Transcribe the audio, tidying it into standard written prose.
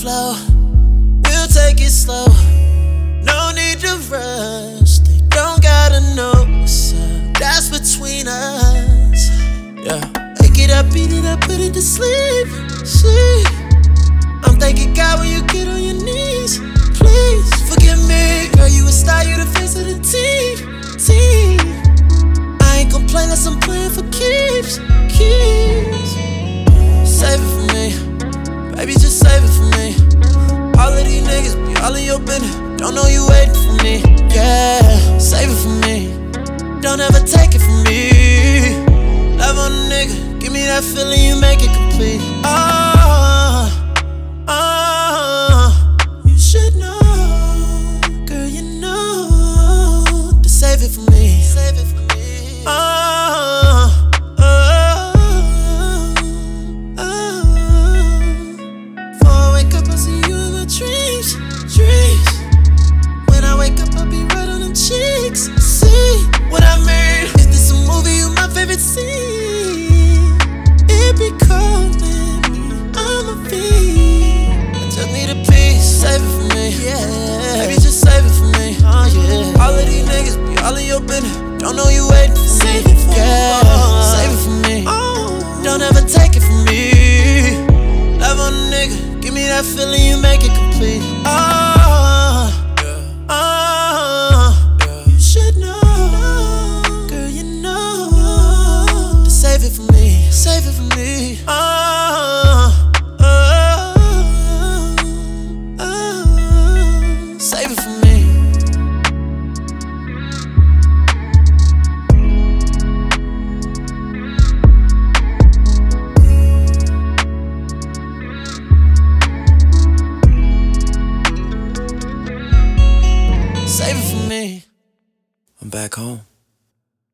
flow, we'll take it slow. No need to rush, they don't gotta know what's up. That's between us, yeah. Wake it up, beat it up, put it to sleep, sleep. I'm thanking God when you get on your knees. Please forgive me, girl, you a star, you the face of the team. I ain't gon' play unless I'm playing for keeps. Save it for me, baby, just save it for me. All of these niggas be all in your business, don't know you waiting for me. Yeah, save it for me, don't ever take it from me. Love on a nigga, give me that feeling, you make it complete. You should know, girl, you know to save it for me. Save it for me. Before I wake up, I see you in my dreams. When I wake up, I'll be right on them cheeks. See what I mean? Is this a movie? You my favorite scene. It be calling me, I'm a fiend. I just need a piece, save it for me. Yeah, baby, just save it for me. Oh yeah. All of these niggas be all in your business, don't know you waiting for me. Save it for me. Save it for me. Don't ever take it from me. Love on a nigga, give me that feeling, you make it complete. You should know, girl, you know to save it for me. Save it for me. Save it for me. Save it for me. I'm back home.